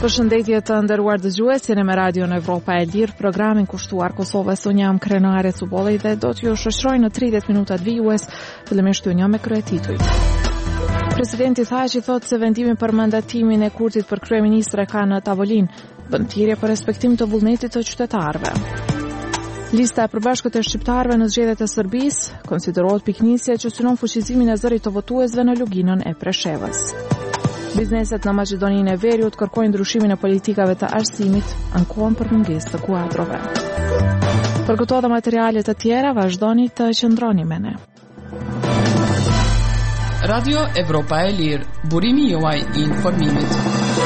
Përshëndetje të nderuar dëgjues, jeni me Radio në Evropa e Lirë, programin kushtuar Kosovës. Unë jam krenare Cubolli dhe do t'ju shoqëroj në 30 minutat vijues, fillimisht një me kryetituj. Presidenti Thaçi thotë se vendimi për mandatimin e Kurtit për kryeministre ka në tavolinë vëndtirje për respektim të vullnetit të qytetarëve. Lista e përbashkët e shqiptarëve në zgjedhjet e Serbisë konsiderohet piknisje që synon fuqizimin e zërit të votuesve në luginën e Preshevës. Bizneset në Maqedoninë e Veriut kërkojnë ndryshimin e politikave të arsimit, ankohen për mungesë të kuadrove. Për këto dhe materiale të tjera, vazhdoni të qëndroni me ne. Radio Evropa e Lirë, burimi juaj I informimit.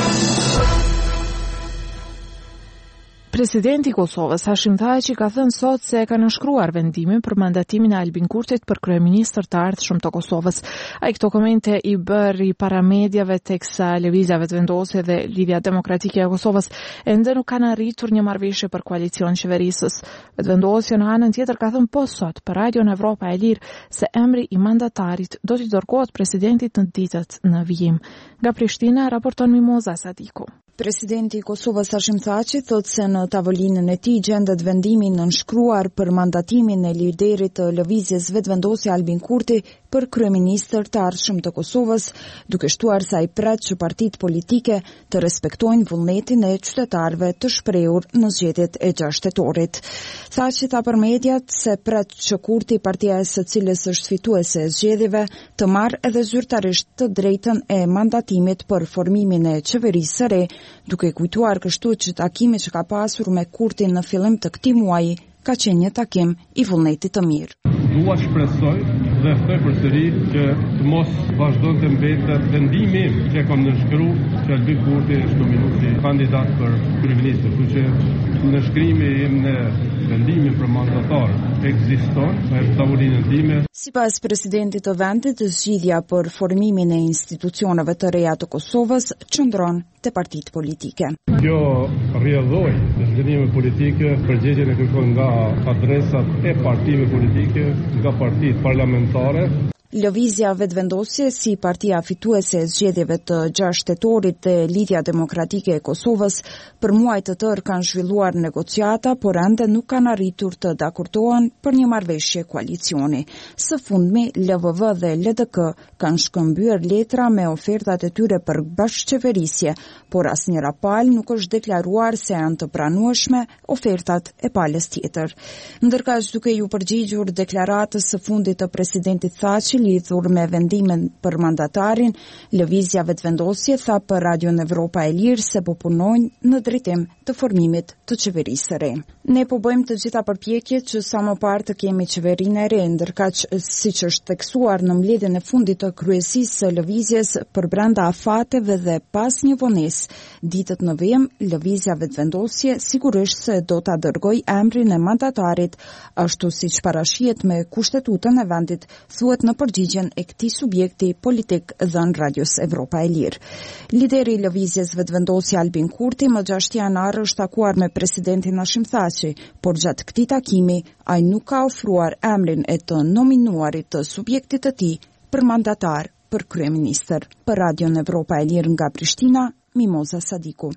Presidenti I Kosovës, Hashim Thaçi, ka thënë sot se ka nënshkruar vendimin për mandatimin e Albin Kurtit për kryeministër të ardhshëm të Kosovës. Ai këto komente I bëri para mediave teksa lëvizjave të vendosje dhe Lidhja Demokratike e Kosovës ende nuk kanë arritur një marrëveshje për koalicion qeverisës. Vendosja në anën tjetër ka thënë po sot për Radio në Evropa e Lirë se emri I mandatarit do t'i dërgohet presidentit në ditët në vijim. Nga Prishtina raporton Mimoza Sadiku. Presidenti I Kosovës Hashim Thaçi thotë se në tavolinën e tij gjendet vendimi nënshkruar për mandatimin e liderit të lëvizjes vetëvendosje Albin Kurti për kryeministër të ardhshëm të Kosovës, duke shtuar se ai pret që partitë politike të respektojnë vullnetin e qytetarëve të shprehur në zgjedhjet e 6 tetorit. Thaçi tha për mediat se pret që Kurti, partia së cilës është fituese e zgjedhjeve, të marrë edhe zyrtarisht të drejtën e mandatimit për formimin e qeverisë së re, duke kujtuar kështu që takimi që ka pasur me Kurtin në fillim të këtij muaji ka qenë një takim I vullnetit të mirë. Dua shpresoj dhe ftoj përsëri që të mos vazhdonte mbetet vendimi që kam nënshkruar që Albin Kurti është nominuar si kandidat për kryeministër, kështu që nënshkrimi Im në vendimin për mandatar ekziston në tavolinën time. Sipas presidentit të vendit, zgjidhja për formimin e institucioneve të reja të Kosovës qëndron te partitë politike. Kjo rrjedhoi në zhvillime politike, përgjegjjen e kërkon nga adresat e partive politike, nga partitë parlamentare. Lëvizja vetëvendosje si partia fituese e zgjedhjeve të 6 tetorit dhe Lidhja Demokratike e Kosovës për muaj të tërë kanë zhvilluar negociata, por ende nuk kanë arritur të dakordohen për një marrëveshje koalicioni. Së fundmi, LVV dhe LDK kanë shkëmbyer letra me ofertat e tyre për bashkëqeverisje, por asnjëra palë nuk është deklaruar se janë të pranueshme ofertat e palës tjetër. Ndërkaq, duke ju përgjigjur deklaratës së fundit të presidentit Thaçi lidhur me vendimin për mandatarin, lëvizja vetëvendosje tha për Radio në Evropa e Lirë se po punojnë në drejtim të formimit të qeverisë së re. Ne po bëjmë të gjitha përpjekjet që sa më parë të kemi qeverinë e re, ndërkaq siç është theksuar në mbledhjen e fundit të kryesisë së lëvizjes për brenda afateve dhe pas një vonesë, ditët në vijim, lëvizja vetëvendosje sigurisht se do ta dërgoj emrin e mandatarit, ashtu siç parashihet me kushtetutën e vendit, thuhet në përgjigjen e këtij subjekti politik dhënë Radios Evropa e Lirë. Lideri I lëvizjes vetëvendosje Albin Kurti më 6 janar është takuar me presidentin Hashim Thaçi, por gjatë këtij takimi ai nuk ka ofruar emrin e të nominuarit të subjektit të tij për mandatar për kryeministër. Për Radio në Evropa e Lirë nga Prishtina, Mimoza Sadiku.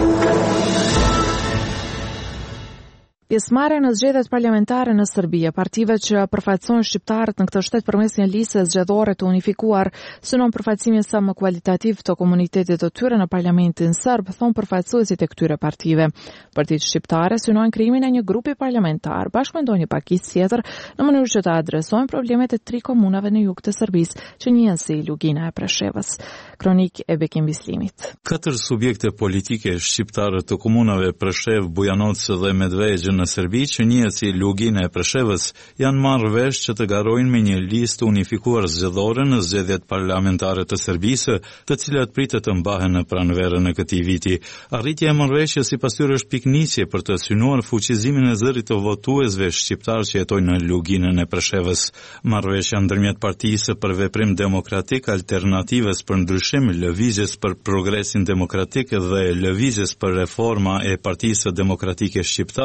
Pjesëmarrja në zgjedhjet parlamentare në Serbi, partive që përfaqësojnë shqiptarët në këtë shtet përmes një liste zgjedhore të unifikuar, synon përfaqësimin sa më kualitativ të komunitetit të tyre në parlamentin serb, thon përfaqësuesit e këtyre partive. Partitë shqiptare synojnë krijimin e një grupi parlamentar bashkë me ndonjë pakicë tjetër në mënyrë që të adresojnë problemet e 3 komunave në jug të Serbisë që njihen si Lugina e Preshevës. Kronik e Bekim Bislimit. 4 subjekte politike shqiptare të komunave Preshev, Bujanoc dhe Medvegje në Serbi që njihet si Lugina e Preshevës janë marrë vesh që të garojnë me një listë unifikuar zgjedhore në zgjedhjet parlamentare të Serbisë, të cilat pritet të mbahen në pranverën e këtij viti. Arritja e marrëveshjes sipas tyre është piknisje për të synuar fuqizimin e zërit të votuesve shqiptar që jetojnë në Luginën e Preshevës. Marrëveshja ndërmjet Partisë për Veprim Demokratik, Alternativës për Ndryshim, Lëvizjes për Progresin Demokratik dhe Lëvizjes për Reforma e Partisë Demokratike Shqiptare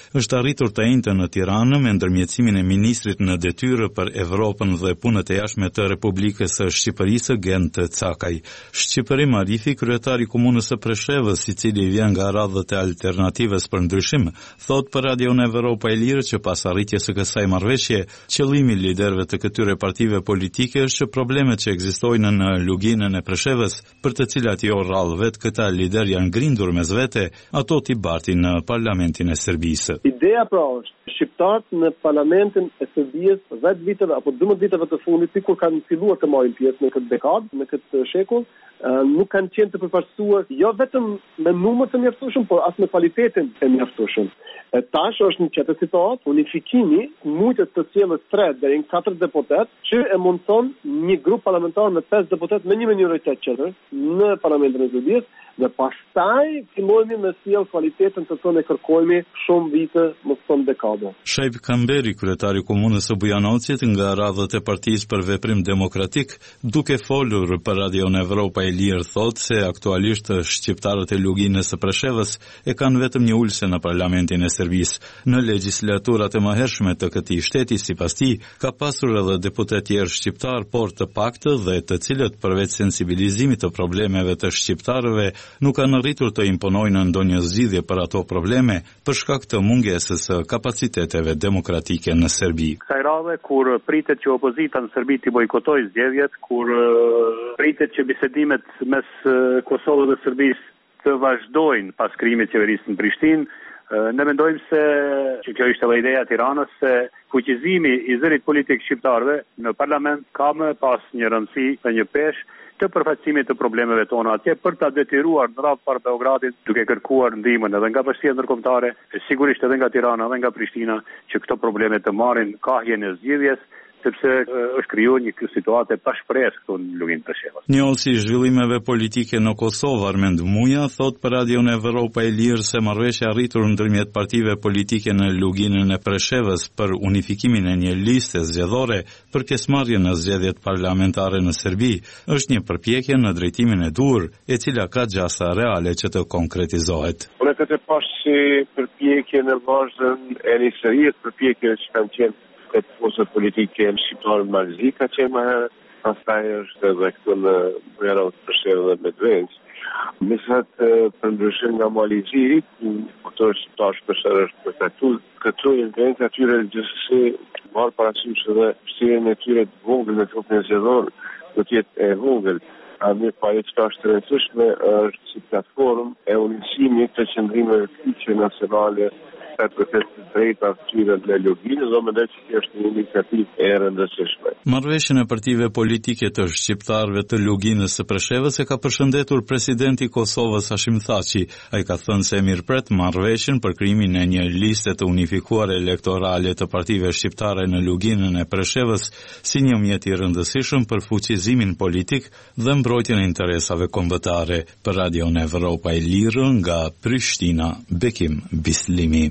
është arritur të njëjtën në Tiranë me ndërmjetësimin e ministrit në detyrë për Evropën dhe punët e jashtme të Republikës së Shqipërisë Gent Cakaj. Shqipërim Arifi, kryetari i komunës së Preshevës, i cili vjen nga radhët e alternativës për ndryshim, thot për Radion Evropa e Lirë që pas arritjes së kësaj marrëveshje, qëllimi i liderëve të këtyre partive politike është që problemet që ekzistojnë në luginën e Preshevës, për të cilat jo rrallë vetë këta lider janë ngrindur mes vete, ato t'i bartin në parlamentin e Serbisë. Ideja pra është shqiptarët në parlamentin e Serbisë 10 viteve apo 12 viteve të fundit, kur kanë filluar të marrin pjesë në këtë dekadë, në këtë shekull, nuk kanë qenë të përfaqësuar jo vetëm me numër të mjaftueshëm, por as me cilëtetin e mjaftueshëm. Tash është në çetë situatë, unifikimi mujtet të sjellë 3 deri në 4 deputet që e mundson një grup parlamentar me 5 deputet me një minoritet qendror në parlamentin e Serbisë, dhe pastaj fillojmë me sjell cilëtetin të tonë kërkojmë shumë vite, mos thon dekada. Shaib Kamberi, kryetari i komunës së Bujanovcit nga radhët e Partisë për Veprim Demokratik, duke folur për Radion Evropa e Lirë, thot se aktualisht shqiptarët e luginës së Preshevës e kanë vetëm një ulse në parlamentin e Serbisë. Në legjislaturat e mëhershme të këtij shteti, sipas tij, ka pasur edhe deputet tjerë shqiptar, por të paktë dhe të cilët përveç sensibilizimit të problemeve të shqiptarëve nuk kanë arritur të imponojnë ndonjë zgjidhje për ato probleme për shkak të mungesës së kapaciteteve demokratike në Serbi. Kësaj radhe, kur pritet që opozita në Serbi të bojkotojë zgjedhjet, kur pritet që bisedimet mes Kosovës dhe Serbisë të vazhdojnë pas krijimit të qeverisë në Prishtinë, ne mendojmë se që kjo ishte edhe ideja e Tiranës, se fuqizimi i zërit politik shqiptarëve në parlament ka më pas një rëndësi dhe një peshë të përfaqësimit të problemeve tona atje për ta detyruar në radhë për Beogradit duke kërkuar ndihmën edhe nga bashkia ndërkombëtare, sigurisht edhe nga Tirana edhe nga Prishtina, që këto probleme të marrin kahjen e zgjidhjes, sepse është krijuar një situatë pa shpresë këtu në luginë Preshevës. Njëllësi i zhvillimeve politike në Kosovë, Armend Muja, thot për Radion Evropa e Lirë se marrëveshja arritur ndërmjet partive politike në luginën e Preshevës për unifikimin e një liste zgjedhore për pjesëmarrje në zgjedhjet parlamentare në Serbi është një përpjekje në drejtimin e dur, e cila ka gjasa reale që të konkretizohet. Unë këtë pas si përpjekje në vazhdën e një serie përpjekje që kanë qenë këtë forësët politike në shqiptarë në Malzi, ka qenë më herët, pastaj është edhe këtu në Bujanovcë, Preshevë dhe Medvedj. Mesat për ndryshim nga Malzi, këto shqiptarë shpeshherë është përkatuar, këtu intervenca atyre gjithsesi marrë parasysh edhe vështirësinë e tyre të vogël në trupin zgjedhor, do të jetë e vogël. A mirë pa e çka është e rëndësishme është si platformë e unisimit të qendrimeve fuqie nacionale për të drejta tyre në luginë, do mendoj se është një iniciativë e rëndësishme. Marrëveshjen e partive politike të shqiptarëve të luginës së Preshevës e ka përshëndetur presidenti i Kosovës Hashim Thaçi. Ai ka thënë se mirëpret marrëveshjen për krijimin e një liste të unifikuar elektorale të partive shqiptare në luginën e Preshevës si një mjet i rëndësishëm për fuqizimin politik dhe mbrojtjen e interesave kombëtare. Për Radion Evropa e Lirë nga Prishtina, Bekim Bislimi.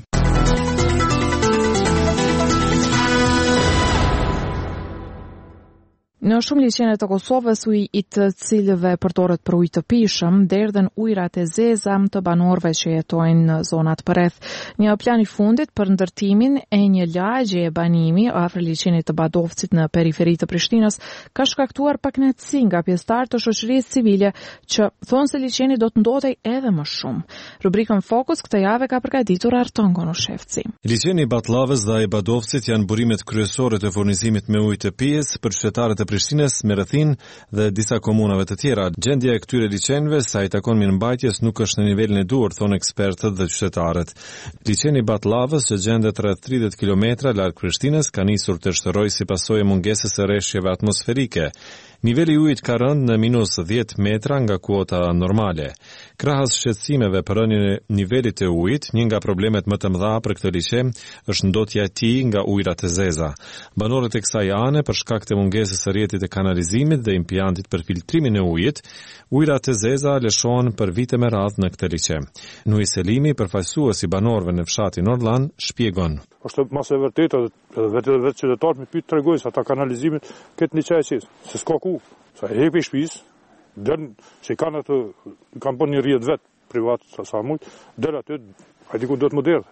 Në shumë liçene të Kosovës, uji i të cilëve përdoret për ujë të pishëm, derdhen ujërat e zeza të banorëve që jetojnë në zonat përreth. Një plan i fundit për ndërtimin e një lagje e banimi afër liçenit të Badovcit në periferi të Prishtinës ka shkaktuar pakënaqësi nga pjesëtarë të shoqërisë civile që thonë se liçeni do të ndodhej edhe më shumë. Rubrikën Fokus këtë javë ka përgatitur Arton Gonoshevci. Liçeni i Batllavës dhe i Badovcit janë burimet kryesore të furnizimit me ujë të pijes për qytetarët e Prishtinës, Merethin dhe disa komunave të tjera. Gjendja e këtyre liçenëve sa i takon mirëmbajtjes nuk është në nivelin e duhur, thonë ekspertët dhe qytetarët. Liçeni i Batllavës, që gjendet rreth 30 kilometra larg Prishtinës, ka nisur të shtrojë si pasojë mungesës së rreshjeve atmosferike. Niveli i ujit ka rënë në minus 10 metra nga kuota normale. Krahas shqetësimeve për rënien e nivelit të ujit, një nga problemet më të mëdha për këtë liçen është ndotja e tij nga ujërat e zeza. Banorët e kësaj ane, për shkak të mungesës së rrjetit të kanalizimit dhe impiantit për filtrimin e ujit, ujërat e zeza lëshohen për vite me radhë në këtë liçen. Nui Selimi, përfaqësues i banorëve në fshatin Orlan, shpjegon. Është mas e vërtetë, edhe vetë qytetarët më pyet tregojnë se ata kanalizimin këtë liçaj se s'ka ku. Sa hepi shtëpisë, dën se kanë atë kanë bën një rrjet vet privat sa mund, dën aty, ai diku do të më derdh.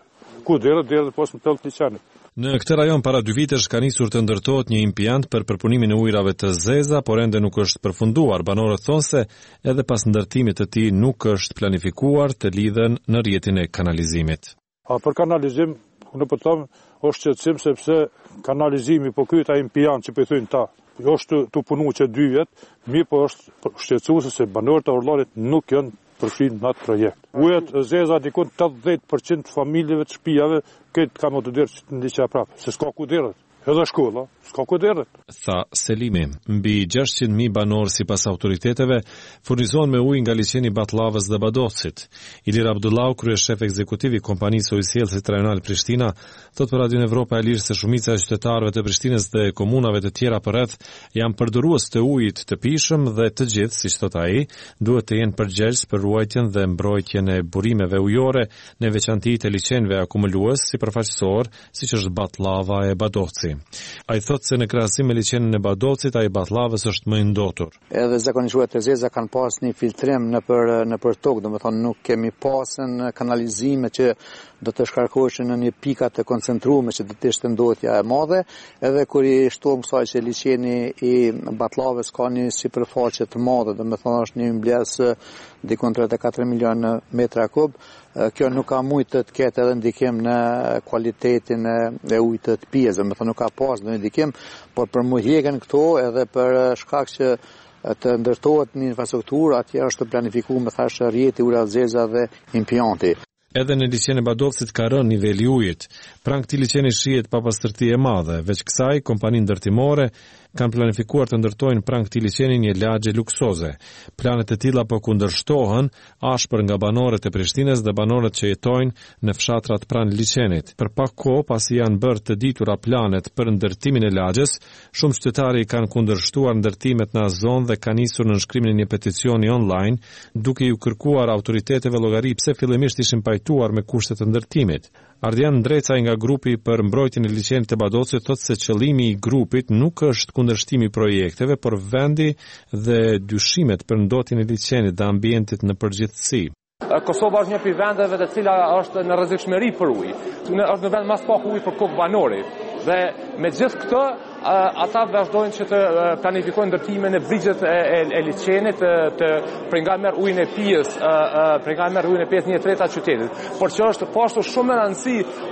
ku derë pas në tëllë liçenit. Në këtë rajon para 2 vitesh ka nisur të ndërtohet një impiant për përpunimin e ujrave të zeza, por ende nuk është përfunduar. Banorët thonë se edhe pas ndërtimit të tij nuk është planifikuar të lidhen në rrjetin e kanalizimit. Për kanalizim, unë po them, është qetësim sepse kanalizimi po ky ai impiant që po i thojnë ta, është të punu që 2 vjet, mirë po është shqetësuese se banorët e Orllanit nuk janë përfshirë në atë projekt. Ujët e zeza dikon 80% familjeve të shtëpive këtë kanë të derë në liçe prapë, se s'ka ku derët. Edhe shkolla, s'ka ku derët. Tha Selimi, mbi 600.000 banorë sipas autoriteteve furnizohen me ujë nga liçeni Batllavës dhe Badocit. Ilir Abdullau, kryeshef ekzekutiv i kompanisë ujësjellësit rajonal Prishtina, thot për Radion Evropa e Lirë se shumica e qytetarëve të Prishtinës dhe komunave të tjera përreth janë përdorues të ujit të pishëm dhe të gjithë, siç thot ai, duhet të jenë përgjegjës për ruajtjen dhe mbrojtjen e burimeve ujore, në veçanti të liçenëve akumulues sipërfaqësor, siç është Batllava e Badoci. Ai thot se në krahasim me liçenin e Badocit, ai Batllavës është më i ndotur. Edhe zakonisht ujët e zeza kanë pas një filtrim nëpër tokë, domethënë nuk kemi pasën kanalizime që do të shkarkoheshin në një pika të koncentruar që do të ishte ndotja e madhe, edhe kur i shtohem kësaj që liçeni i Batllavës ka një sipërfaqe të madhe, domethënë është një mbledhës dikon 34 milion metra kub. Kjo nuk ka mujtë të ketë edhe ndikim në kualitetin e ujit të pijës, domethënë nuk ka pas ndonjë ndikim, por për mu hjekën këto edhe për shkak që të ndërtohet një infrastrukturë, atje është planifikuar me thashë rrjeti ujrave të zeza dhe impianti. Edhe në liçenin e Badocit ka rënë niveli i ujit. Pranë këtij liçeni shihet papastërti e madhe. Veç kësaj, kompaninë ndërtimore kanë planifikuar të ndërtojnë pranë këtij liçeni një lagje luksoze. Planet e tilla po kundërshtohen ashpër nga banorët e Prishtinës dhe banorët që jetojnë në fshatrat pranë liçenit. Për pak kohë pasi janë bërë të ditura planet për ndërtimin e lagjes, shumë qytetarë kanë kundërshtuar ndërtimet në zonë dhe kanë nisur nënshkrimin e një peticioni online, duke iu kërkuar autoriteteve llogari pse fillimisht ishin pajtuar me kushtet e ndërtimit. Ardian Ndrecaj nga grupi për mbrojtjen e liçenit të Badocit thotë se qëllimi i grupit nuk është kundërshtimi i projekteve, por vendi dhe dyshimet për ndotjen e liçenit dhe ambientit në përgjithësi. Kosova është një prej vendeve të cila është në rrezikshmëri për ujë. Është në vend mas pak ujë për kokë banori. Dhe me gjithë këtë, ata vazhdojnë që të planifikojnë ndërtimin e brigjet e liçenit për nga merr ujin e pijës, për nga merr ujin e pijës 1/3 qytetit. Por që është poshtë shumë e rëndësishme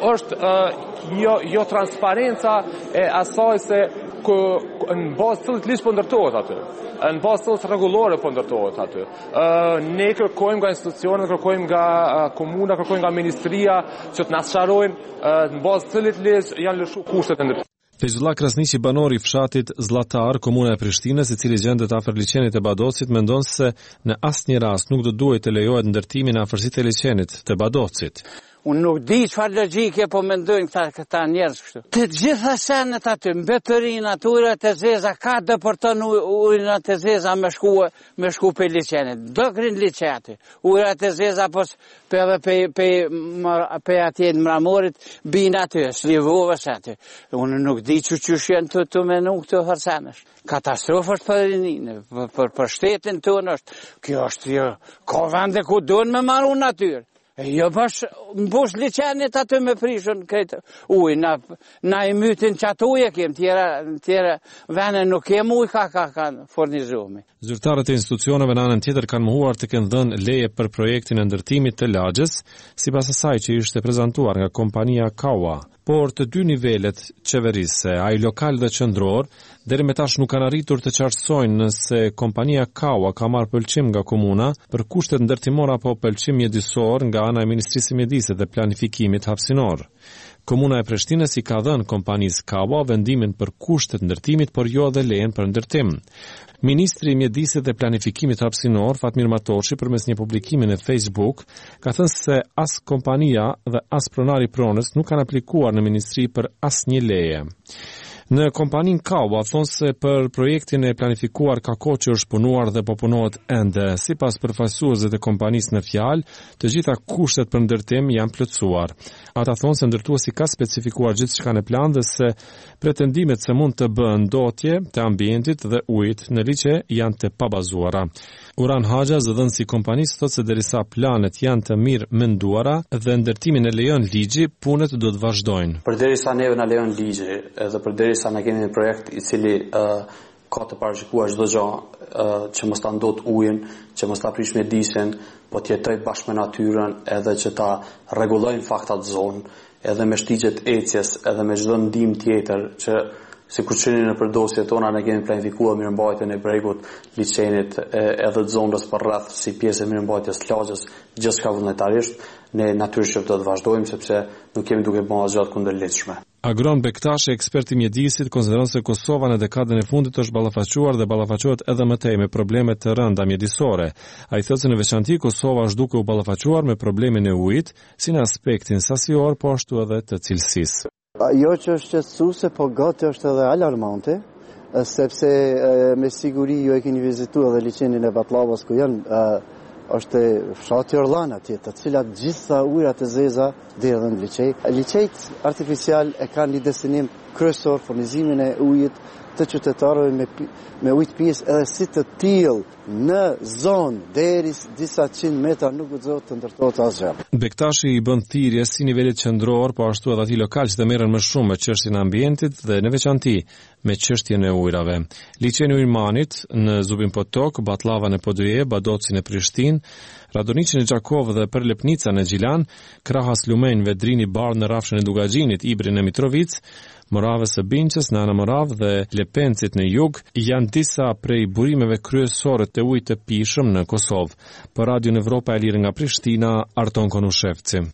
është jo transparenca e asaj se në bazë cilët ligj po ndërtohet aty. Në bazë cilët rregullore po ndërtohet aty. Ne kërkojmë nga institucionet, kërkojmë nga komuna, kërkojmë nga ministria që të na sqarojnë në bazë cilit ligj janë lëshuar kushtet e ndërtimit. Feyzullah Krasniqi, banori i fshatit Zllatar, komuna e Prishtinës, i cili gjendet afër liçenit e Badocit, mendon se në asnjë rast nuk do duhet të lejohet ndërtimi në afërsitë e liçenit të Badocit. Unë nuk di çfarë logjike po mendojnë këta njerëz kështu. Të gjitha senet aty, mbetërinë, ujrat e zeza, ka depërton ujrat e zeza me shku pe liçenit. Do krin liçeti. Ujrat e zeza pe atje në Mramorit bin aty, slivoves aty. Unë nuk di çuçi janë të menu këto hersenesh. Katastrofë është për rininë, për shtetin tonë është. Kjo është ka vende ku duhen me marrë natyrë. Jo bash mbush liçenit aty me prishën këtë ujë, na i mytin që atë ujë kem, tjera vene nuk kem ujë ka furnizuar. Zyrtarët e institucioneve në anën tjetër kanë mohuar të kenë dhënë leje për projektin e ndërtimit të lagjes, sipas asaj që ishte prezantuar nga kompania Kawa. Por të dy nivelet qeverisë, ai lokal dhe qendror, deri më tash nuk kanë arritur të qartësojnë nëse kompania Kawa ka marrë pëlqim nga komuna për kushtet ndërtimore apo pëlqim mjedisor nga ana e Ministrisë së Mjedisit dhe Planifikimit Hapësinor. Komuna e Prishtinës i ka dhënë kompanisë Kawa vendimin për kushtet ndërtimit, por jo edhe lejen për ndërtim. Ministri i Mjedisit dhe Planifikimit Hapësinor, Fatmir Matoshi, përmes një publikimi në Facebook, ka thënë se as kompania dhe as pronari pronës nuk kanë aplikuar në ministri për asnjë leje. Në kompaninë Kawa thonë se për projektin e planifikuar ka kohë që është punuar dhe po punohet ende. Sipas përfaqësuesve të kompanisë në fjalë, të gjitha kushtet për ndërtim janë plotësuar. Ata thonë se ndërtuesi ka specifikuar gjithçka në plan dhe se pretendimet se mund të bëhen ndotje të ambientit dhe ujit në liçe janë të pabazuara. Uran Haxha, zëdhënësi i kompanisë, thotë se derisa planet janë të mirë menduara dhe ndërtimin e lejon ligji, punët do të vazhdojnë. Përderisa neve na lejon ligji edhe përderisa na kemi një projekt i cili ka të parashikuar çdo gjë, që mos ta ndot ujin, që mos ta prish mjedisin, po të jetojë bashkë me natyrën, edhe që ta rregullojnë faktat zonë, edhe me shtigjet ecjes, edhe me çdo ndihmë tjetër që sikur çeni në përdosjet tona ne kemi planifikuar mirëmbajtjen e bregut, liçenit, edhe të zonës përreth si pjesë e mirëmbajtjes të lagjës, gjithçka vullnetarisht, ne natyrisht do të vazhdojmë sepse nuk kemi duke bërë asgjë kundërligjshme. Agron Bektashi, ekspert i mjedisit, konsideron se Kosova në dekadën e fundit është ballafaqur dhe ballafaqohet edhe më tej me probleme të rënda mjedisore. Ai thotë se në veçanti Kosova është duke u ballafaqur me problemin e ujit, si në aspektin sasior, po ashtu edhe të cilësisë. Jo që është qetësuese, po gati është edhe alarmante, sepse me siguri ju e keni vizituar edhe liçenin e Batllavës ku janë është fshati Orllana atje, të cilat gjitha ujërat e zeza derdhen në liçej. Liçejt artificial e kanë një destinim kryesor, furnizimin e ujit të qytetarëve me ujë të pjesë edhe si të tillë në zonë deri disa 100 metra nuk guxohet të ndërtohet asgjë. Bektashi i bën thirrje si nivelit qendror, po ashtu edhe atij lokal që të merren më shumë me çështjen e ambientit dhe në veçanti me çështjen e ujrave. Liçeni i Irmanit në Zubin Potok, Batllava në Poduje, Badocin në Prishtinë, Radoniçin në Gjakov dhe Perlepnica në Gjilan, Krahas Lumen, Vedrini Bar në rrafshën e Dugaxhinit, Ibrin në Mitrovic, Moravës së Binqës në Ana Morav dhe Lepencit në jug janë disa prej burimeve kryesore të ujit të pijshëm në Kosovë. Për Radio Evropa e Lirë nga Prishtina, Arton Konushevci.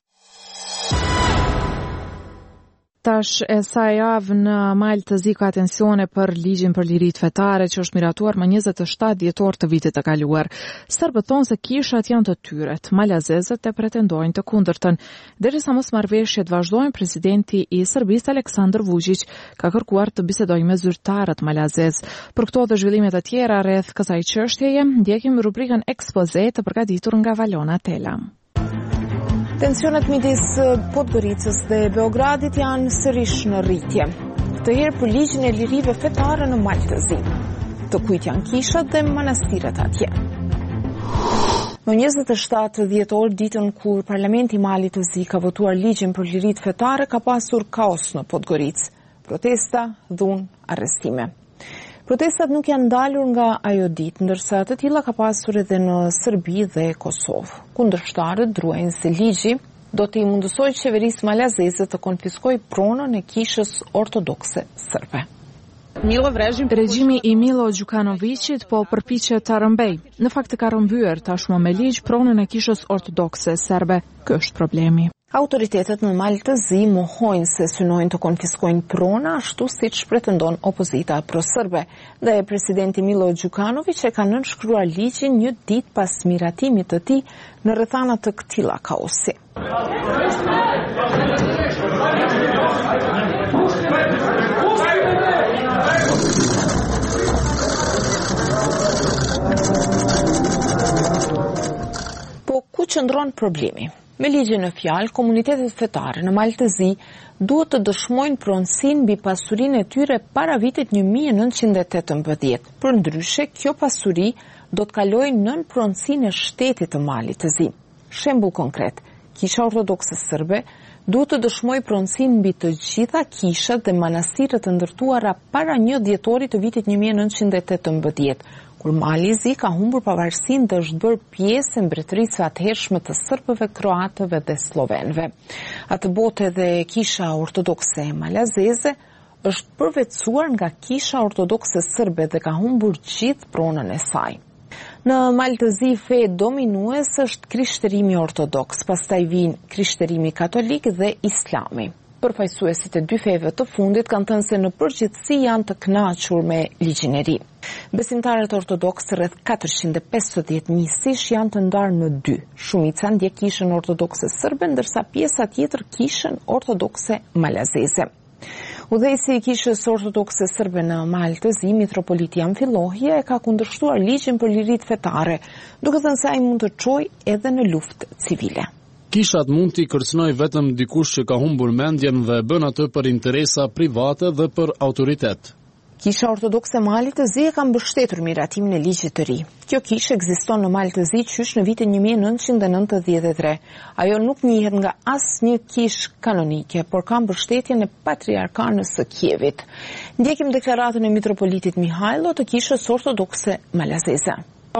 Tash e sa javë në Malë të zi ka atensione për ligjin për lirit fetare që është miratuar më 27 dhjetor të vitit të kaluar. Serbët thonë se kishat janë të tyret, malazezët e pretendojnë të kundërtën. Derisa mosmarrëveshjet vazhdojnë, presidenti i Serbisë Aleksandar Vučić ka kërkuar të bisedojë me zyrtarët malazez. Për këto dhe zhvillimet e tjera rreth kësaj çështjeje, ndjekim rubrikën ekspoze të përgatitur nga Valona Tela. Tensionet midis Podgoricës dhe Beogradit janë sërish në rritje. Këtë herë për ligjin e lirive fetare në Malë të Zi. Të kujt janë kishat dhe manastiret atje. Në 27 dhjetor, ditën kur Parlamenti i Malit të Zi ka votuar ligjin për lirit fetare, ka pasur kaos në Podgoricë. Protesta, dhunë, arrestime. Protestat nuk janë ndalur nga ajo ditë, ndërsa të tilla ka pasur edhe në Serbi dhe Kosovë. Kundërshtarët druajnë se ligji do të i mundësojë qeverisë malazeze të konfiskojë pronën e kishës ortodokse serbe. Regjimi i Milo Đukanovićit po përpiqet ta rrëmbej. Në fakt ka rrëmbyer tashmë me ligj pronën e kishës ortodokse serbe. Ky është problemi. Autoritetet në Malë të Zi mohojnë se synojnë të konfiskojnë prona, ashtu siç pretendon opozita pro-serbe. Dhe presidenti Milo Đukanović e ka nënshkruar ligjin një ditë pas miratimit të tij në rrethana të këtilla kaosi. Po ku qëndron problemi? Me ligjin në fjalë, komunitetet fetare në Malë të Zi duhet të dëshmojnë pronësinë mbi pasurinë e tyre para vitit 1918. Përndryshe, kjo pasuri do të kalojë nën pronësinë e shtetit të Malit të Zi. Shembull konkret, Kisha Ortodokse serbe duhet të dëshmojë pronësinë mbi të gjitha kishat dhe manastirët të ndërtuara para 1 dhjetorit të vitit 1918. Kur Mali i Zi ka humbur pavarësinë dhe është bërë pjesë e mbretërisë së atëhershme të serbëve, kroatëve dhe slovenëve. Atë botë edhe Kisha Ortodokse malazeze është përvetësuar nga Kisha Ortodokse serbe dhe ka humbur gjithë pronën e saj. Në Malë të Zi fe dominues është krishterimi ortodoks, pastaj vijnë krishterimi katolik dhe islami. Përfaqësuesit e dy feve të fundit kanë thënë se në përgjithësi janë të kënaqur me ligjin e ri. Besimtarët ortodoks rreth 450.000 sish janë të ndarë në dy. Shumica ndjek kishën ortodokse serbe, ndërsa pjesa tjetër kishën ortodokse malazeze. Udhëheqësi i Kishës Ortodokse Serbe në Maltëzi, mitropoliti Amfilohia e ka kundërshtuar ligjin për liritë fetare, duke thënë se ai mund të çojë edhe në luftë civile. Kishat mund t'i kërcënojë vetëm dikush që ka humbur mendjen dhe bën atë për interesa private dhe për autoritet. Kisha Ortodokse Maltëzi e ka mbështetur miratimin e ligjit të ri. Kjo kishë ekziston në Maltëzi qysh në vitin 1993. Ajo nuk njihet nga asnjë kishë kanonike, por ka mbështetjen e patriarkanës së Kievit. Ndjekim deklaratën e mitropolitit Mihailo të Kishës Ortodokse Malazeze.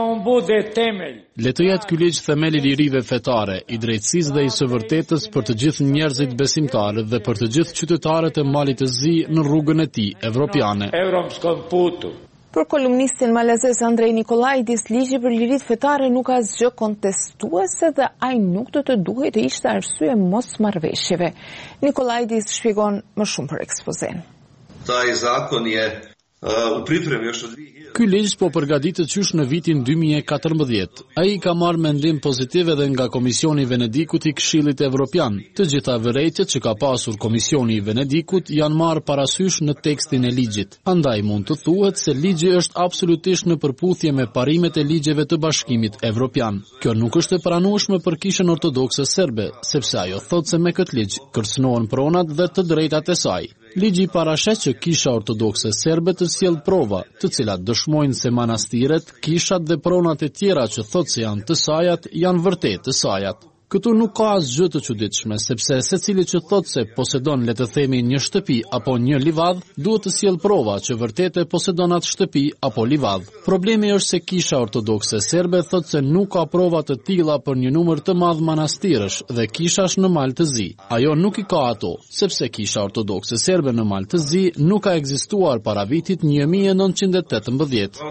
Le të jetë ky ligj themeli i lirive fetare, i drejtësisë dhe i së vërtetës për të gjithë njerëzit besimtarë dhe për të gjithë qytetarët e Malit të Zi në rrugën e tij evropiane. Për kolumnistin malazez Andrej Nikolaidis, ligji për liritë fetare nuk ka asgjë kontestuese dhe ai nuk do të duhej të ishte arsye mosmarrveshjeve. Nikolaidis shpjegon më shumë për ekspozen. Taj zakon je u pripremi još od 2000. Ky ligj po përgatitet qysh në vitin 2014. Ai ka marrë mendim pozitiv edhe nga Komisioni i Venedikut i Këshillit Evropian. Të gjitha vërejtjet që ka pasur Komisioni i Venedikut janë marrë parasysh në tekstin e ligjit. Andaj mund të thuhet se ligji është absolutisht në përputhje me parimet e ligjeve të Bashkimit Evropian. Kjo nuk është e pranueshme për Kishën Ortodokse Serbe, sepse ajo thotë se me këtë ligj kërcënohen pronat dhe të drejtat e saj. Ligji parashet që Kisha Ortodokse Serbe të sjell prova, të cilat dëshmojnë se manastiret, kishat dhe pronat e tjera që thotë se janë të sajat, janë vërtet të sajat. Këtu nuk ka asgjë të çuditshme, sepse secili që thotë se posedon, le të themi, një shtëpi apo një livadh, duhet të sjell prova që vërtet e posedon atë shtëpi apo livadh. Problemi është se Kisha Ortodokse Serbe thotë se nuk ka prova të tilla për një numër të madh manastirësh dhe kishash në Mal të Zi. Ajo nuk i ka ato, sepse Kisha Ortodokse Serbe në Mal të Zi nuk ka ekzistuar para vitit 1918.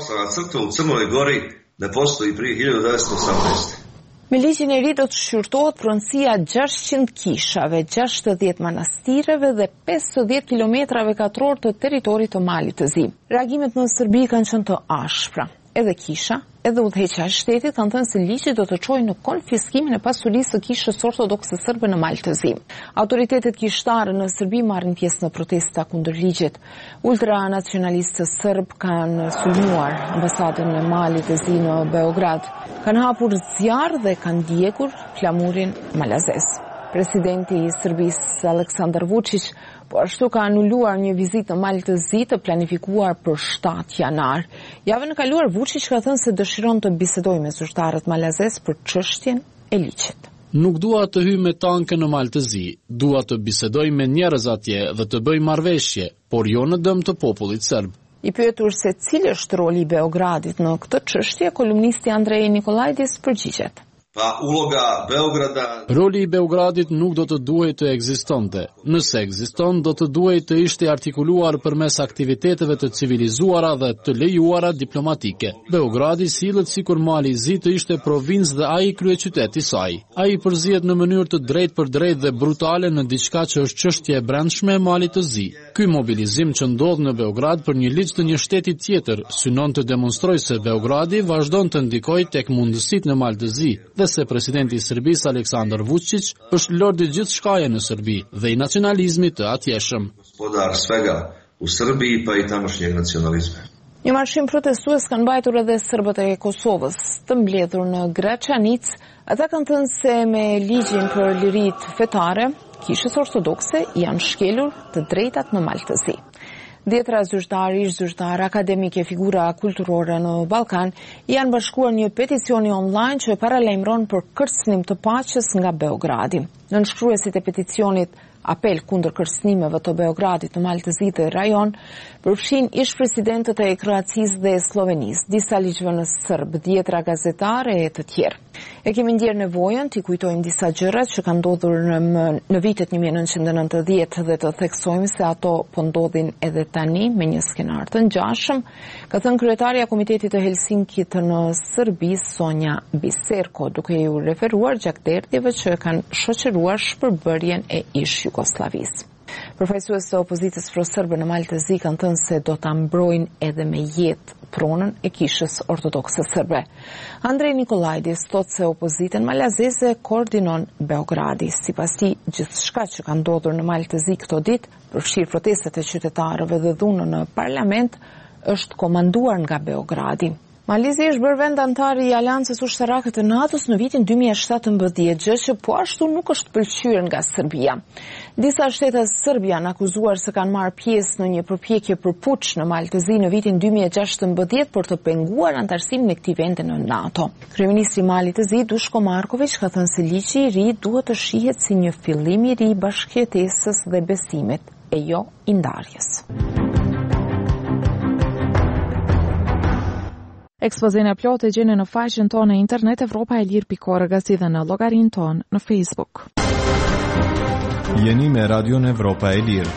Ne postoji prije 1918. Me ligjin e ri do të shqyrtohet pronësia 600 kishave, 60 manastireve dhe 50 kilometrave katror të territorit të Malit të Zi. Reagimet në Serbi kanë qenë të ashpra. Edhe kisha, edhe udhëheqja e shtetit kanë thënë se ligji do të çojë në konfiskimin e pasurisë së Kishës Ortodokse Serbe në Mal të Zi. Autoritetet kishtare në Serbi marrin pjesë në protesta kundër ligjit. Ultranacionalistët serb kanë sulmuar ambasadën e Malit të Zi në Beograd, kanë hapur zjarr dhe kanë djegur flamurin malazez. Presidenti i Serbisë Aleksandar Vučić po ashtu ka anuluar një vizitë në Mal të Zi të planifikuar për 7 janar. Javën e kaluar Vučić ka thënë se dëshiron të bisedojë me zyrtarët malazez për çështjen e ligjit. Nuk dua të hyj me tanke në Mal të Zi, dua të bisedoj me njerëz atje dhe të bëj marrëveshje, por jo në dëm të popullit serb. I pyetur se cili është roli i Beogradit në këtë çështje, kolumnisti Andrej Nikolaidis përgjigjet. Roli i Beogradit nuk do të duhej të ekzistonte. Nëse ekziston, do të duhej të ishte artikuluar përmes aktiviteteve të civilizuara dhe të lejuara diplomatike. Beogradi sillet sikur Mali i Zi të ishte provincë dhe ai kryeqyteti i saj. Ai përzihet në mënyrë të drejtë për drejtë dhe brutale në diçka që është çështje e brendshme e Malit të Zi. Ky mobilizim që ndodh në Beograd për një ligj të një shteti tjetër synon të demonstrojë se Beogradi vazhdon të ndikojë tek mundësitë në Mal të Zi dhe se presidenti i Serbisë Aleksandar Vučić është lordi gjithçkaje në Serbi dhe i nacionalizmit të atjeshëm. Podar svega u Srbiji pa i tamošnjeg nacionalizma. Një marshim protestues kanë mbajtur edhe serbët e Kosovës, të mbledhur në Gračanic. Ata kanë thënë se me ligjin për liritë fetare, Kishës Ortodokse janë shkelur të drejtat në Mal të Zi. Dhjetra zyrtarë, ish zyrtarë, akademike, figura kulturore në Ballkan janë bashkuar një peticioni online që paralajmëron për kërcënim të paqes nga Beogradi. Nënshkruesit e peticionit apel kundër kërcënimeve të Beogradit në Mal të Zi dhe rajon përfshin ish presidentët e Kroacisë dhe Slovenisë, disa ligjvënës serb, dhjetra gazetare e të tjerë. E kemi ndjerë nevojën t'i kujtojmë disa gjërat që kanë ndodhur në vitet 1990 dhe të theksojmë se ato po ndodhin edhe tani me një skenar të ngjashëm, ka thënë kryetaria e Komitetit të Helsinkit në Serbi, Sonja Biserko, duke ju referuar gjatë derdhjeve që kanë shoqëruar shpërbërjen e ish Jugosllavisë. Përfaqësues të opozitës pro-serbe në Maltezi kanë thënë se do ta mbrojnë edhe me jetë pronën e kishës ortodokse serbe. Andrej Nikolaidis thotë se opozitën malazeze koordinon Beogradi. Sipas tij, gjithçka që ka ndodhur në Maltezi këto ditë, përfshirë protestet e qytetarëve dhe dhunën në parlament, është komanduar nga Beogradi. Malizi është bërë vend antar i Aleancës Ushtarake të NATO-s në vitin 2017, gjë që po ashtu nuk është pëlqyer nga Serbia. Disa shtete serbe janë akuzuar se kanë marrë pjesë në një përpjekje për puç në Maltezi në vitin 2016 për të penguar antarësimin e këtij vendi në NATO. Kryeministri i Malit të Zi, Dushko Marković, ka thënë se ligji i ri duhet të shihet si një fillim i ri bashkëjetesës dhe besimit, e jo i ndarjes. Ekspozin e plotë e gjeni në faqen tonë në internet evropaelir.org si dhe në llogarinë tonë në Facebook. Jeni me Radion Evropa e Lirë.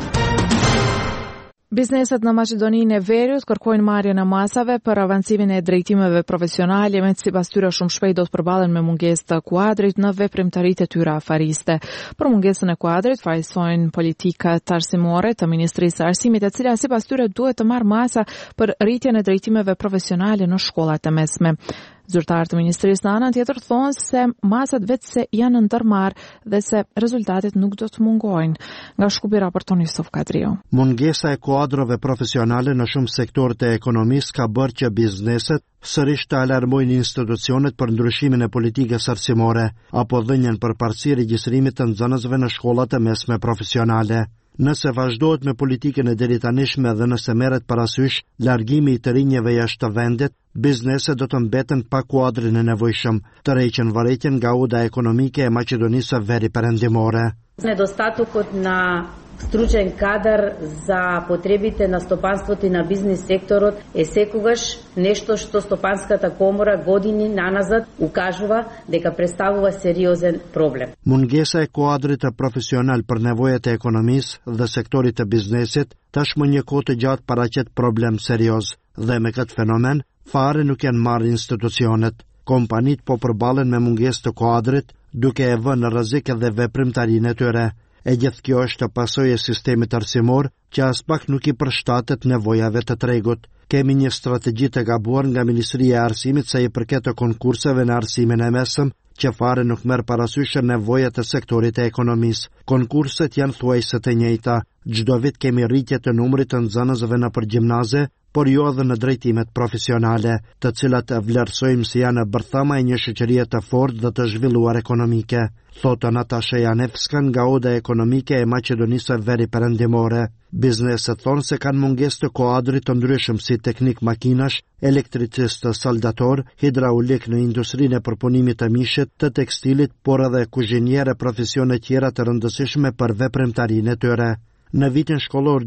Bizneset në Maqedoninë e Veriut kërkojnë marrjen e masave për avancimin e drejtimeve profesionale, me sipas tyre shumë shpejt do të përballen me mungesë të kuadrit në veprimtaritë e tyre afariste. Për mungesën e kuadrit fajsojnë politikat arsimore të Ministrisë së Arsimit, e cila sipas tyre duhet të marrë masa për rritjen e drejtimeve profesionale në shkollat e mesme. Zyrtarët e Ministrisë në anën tjetër thonë se masat vetë se janë ndërmarrë dhe se rezultatet nuk do të mungojnë. Nga Shkupi raporton Yusuf Kadriu. Mungesa e kuadrove profesionale në shumë sektorët e ekonomisë ka bërë që bizneset sërish të alarmojnë institucionet për ndryshimin e politikës arsimore apo dhënien për parësi regjistrimit të nxënësve në shkollat e mesme profesionale. Nëse vazhdohet me politikën e deritanishme dhe nëse merret parasysh largimi i të rinjeve jashtë vendit, bizneset do të mbeten pa kuadrin e nevojshëm, të rreqen varetjen nga uda ekonomike e Maqedonisë së Veri Perëndimore. Недостатокот на стручен кадар за потребите на стопанството и на бизнес секторот е секогаш нешто што Стопанската комора години наназад укажува дека представува сериозен проблем. Mungesa e kuadrit të profesional për nevojat e ekonomisë dhe sektorit të biznesit tashmë një kohë të gjatë paraqet problem serioz dhe me këtë fenomen fare nuk janë marrë institucionet. Kompanit po përballen me mungesë të kuadrit, duke e vënë në rrezik edhe veprimtarinë e tyre. E gjithë kjo është pasojë e sistemit arsimor që as pak nuk i përshtatet nevojave të tregut. Kemi një strategji të gabuar nga Ministria e Arsimit sa i përket të konkurseve në arsimin e mesëm, që fare nuk merr parasysh nevojat e sektorit e ekonomisë. Konkurset janë thuajse të njëjta. Çdo vit kemi rritje të numrit të nxënësve nëpër gjimnaze, por jo edhe në drejtimet profesionale, të cilat vlerësojmë si janë bërthama e një shoqërie të fortë dhe të zhvilluar ekonomike, thotë Natasha Janevska nga oda ekonomike e Maqedonisë së Veri Perëndimore. Bizneset thonë se kanë mungesë të kuadrit të ndryshëm si teknik makinash, elektricist, saldator, hidraulik në industrinë e përpunimit të mishit, të tekstilit, por edhe kuzhiniere, profesione tjera të rëndësishme për veprimtarinë e tyre. Në vitin shkollor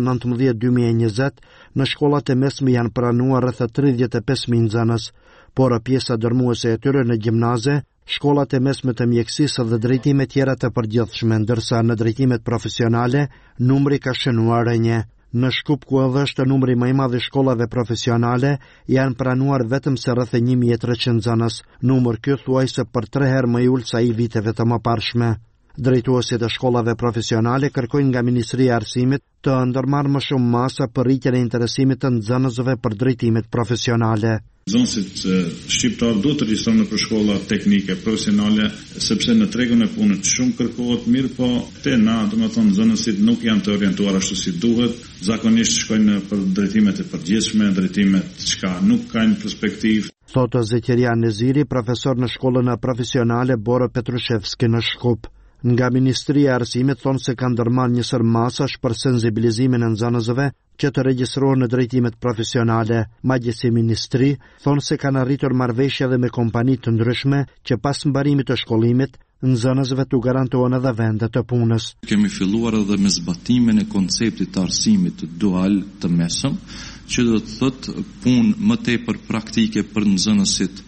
2019-2020, në shkollat e mesme janë pranuar rreth 35.000 nxënës, por pjesa dërmuese e tyre në gjimnaze, shkollat e mesme të mjekësisë dhe drejtime tjera të përgjithshme, ndërsa në drejtimet profesionale numri ka shënuar rënje. Në Shkup, ku edhe është numri më i madh i shkollave profesionale, janë pranuar vetëm se rreth 1.300 nxënës, numër ky thuajse për 3 herë më i ulët sa i viteve të mëparshme. Drejtuesit e shkollave profesionale kërkojnë nga Ministria e Arsimit të ndërmarrë më shumë masa për rritjen e interesimit të nxënësve për drejtimet profesionale. Nxënësit shqiptar duhet të regjistrojnë në shkolla teknike profesionale, sepse në tregun e punës shumë kërkohet, mirë po te na, domethënë nxënësit nuk janë të orientuar ashtu si duhet, zakonisht shkojnë për drejtimet e përgjithshme, drejtimet që nuk kanë perspektivë. Thotë Zeqeria Neziri, profesor në shkollën profesionale Boro Petrushevski në Shkup. Nga Ministria e Arsimit thonë se kanë ndërmarrë një sër masash për sensibilizimin e nxënësve që të regjistrohen në drejtimet profesionale. Madje si ministri thonë se kanë arritur marrëveshje edhe me kompani të ndryshme që pas mbarimit të shkollimit nxënësve t'u garantohen edhe vende të punës. Kemi filluar edhe me zbatimin e konceptit të arsimit dual të mesëm, që do të thotë punë më tepër praktike për nxënësit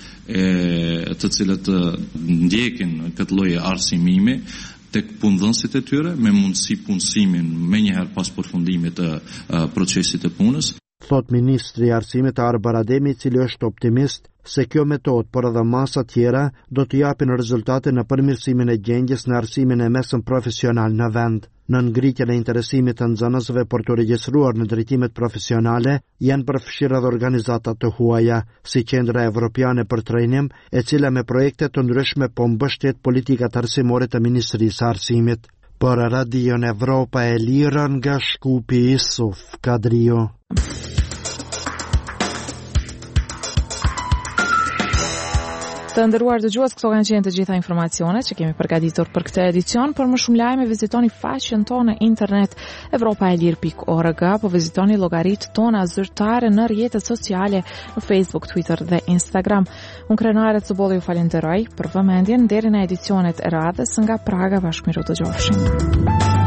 të cilët ndjekin këtë lloj arsimimi tek punëdhënësit e tyre me mundësi punësimin menjëherë pas përfundimit të procesit të punës. thot ministri i arsimit Arbar Ademi, i cili është optimist se kjo metodë, por edhe masa tjera, do të japin rezultate në përmirësimin e gjendjes në arsimin e mesëm profesional në vend. Në ngritjen e interesimit të nxënësve për të regjistruar në drejtimet profesionale, janë përfshirë edhe organizata të huaja, si Qendra Evropiane për Trajnim, e cila me projekte të ndryshme po mbështet politikat arsimore të Ministrisë së Arsimit. Për Radion Evropa e Lirë nga Shkupi, Isuf Kadrio. Të nderuar dëgjues, këto kanë qenë të gjitha informacionet që kemi përgatitur për këtë edicion. Për më shumë lajme vizitoni faqen tonë në internet europaelir.org, apo vizitoni llogaritë tona zyrtare në rrjetet sociale në Facebook, Twitter dhe Instagram. Unë Krenare Cubolli ju falenderoj për vëmendjen deri në edicionet e radhës nga Praga. Bashkëmiru të gjofshim.